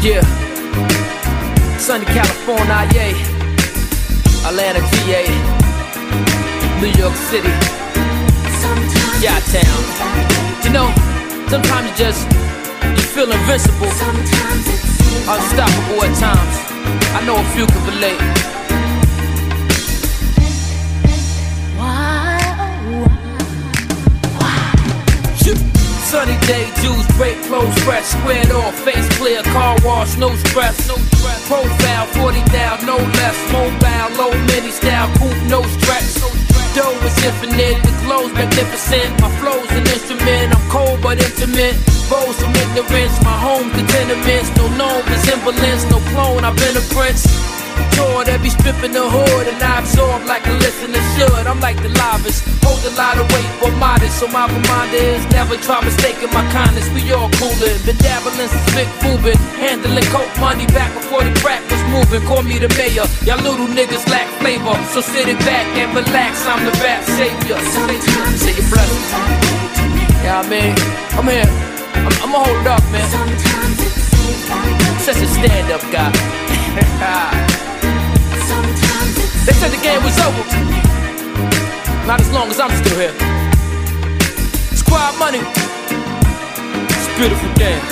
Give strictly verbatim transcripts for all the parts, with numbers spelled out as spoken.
Yeah, sunny California, yeah. Atlanta, G A, New York City, Chi-Town. You know, sometimes you just, you feel invincible, unstoppable at times. I know a few can relate. Sunny day, Jews break clothes, fresh, squared off, face clear, car wash, no stress, no stress. Profile, forty down, no less, mobile, low mini style, coupe, no stretch, no stretch. Dough is infinite, the clothes magnificent, my flow's an instrument, I'm cold but intimate. Bows from ignorance, my home the tenements, no known resemblance, no clone, I've been a prince. Tour that be stripping the hood and I absorb like a listener should. I'm like the livest, hold a lot of weight but modest. So my reminder is never try mistaking my kindness. We all coolin', been dabbling since Vic Rubin, handling coke money back before the crack was moving. Call me the mayor, y'all little niggas lack flavor. So sit it back and relax, I'm the rap savior. Say your blessings. Yeah, I mean, I'm here, I'm, I'ma hold it up, man. Such a stand-up guy. They said the game was over. Not as long as I'm still here. Squad money. It's a beautiful game.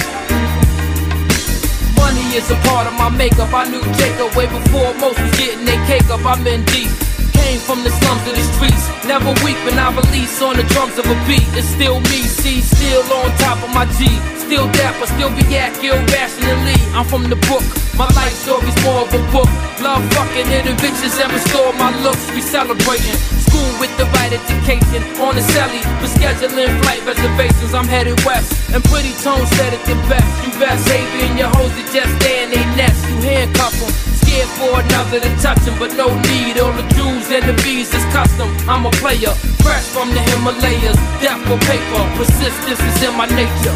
Money is a part of my makeup. I knew Jacob way before most was getting their cake up. I'm in deep. Came from the slums to the streets. Never weak when I release on the drums of a beat. It's still me, see, still on top of my G. Still dapper, still react irrationally. I'm from the book, my life story's more of a book. Love fucking hitting bitches and restore my looks. We celebrating, school with the right education. On the celly, for scheduling flight reservations. I'm headed west, and pretty tones said it the best. You best saving your hoes that just stay in they nest. You handcuff them, scared for another to touch them, but no need. All the Jews and the bees is custom. I'm a player, fresh from the Himalayas. Death for paper, persistence is in my nature.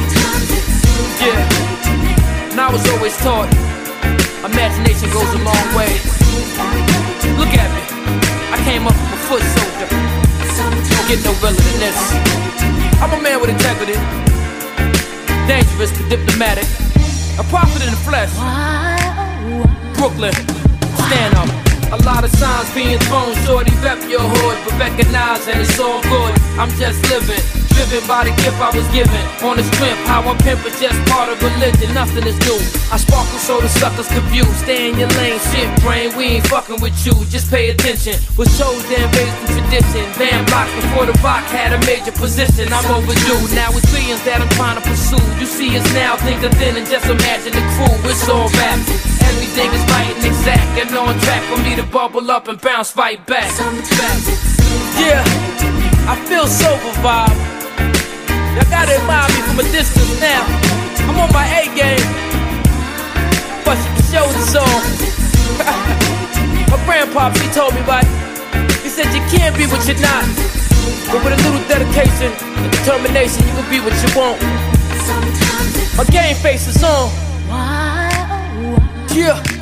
Yeah, and I was always taught imagination goes a long way. Look at me, I came up from a foot soldier. Don't get no realer than this. I'm a man with integrity, dangerous but diplomatic, a prophet in the flesh. Brooklyn, stand up. A lot of signs being thrown, shorty rep your hood, but recognize and it's all good. I'm just living, driven by the gift I was given. On the strength, how I pimp is just part of religion, nothing is new. I sparkle so the suckers confused. Stay in your lane, shit brain, we ain't fucking with you, just pay attention. Was chosen and raised in tradition. Band blocks before the rock had a major position. I'm overdue, now it's billions that I'm trying to pursue. You see us now, think of then and just imagine the crew. It's all rap, everything is right and exact, and on track for me to bubble up and bounce right back. Yeah, I feel sober vibe. Y'all gotta admire me from a distance now. I'm on my A game, but you can show the song. My grandpa, he told me right. He said you can't be what you're not, but with a little dedication and determination, you can be what you want. My game face is on. Yeah.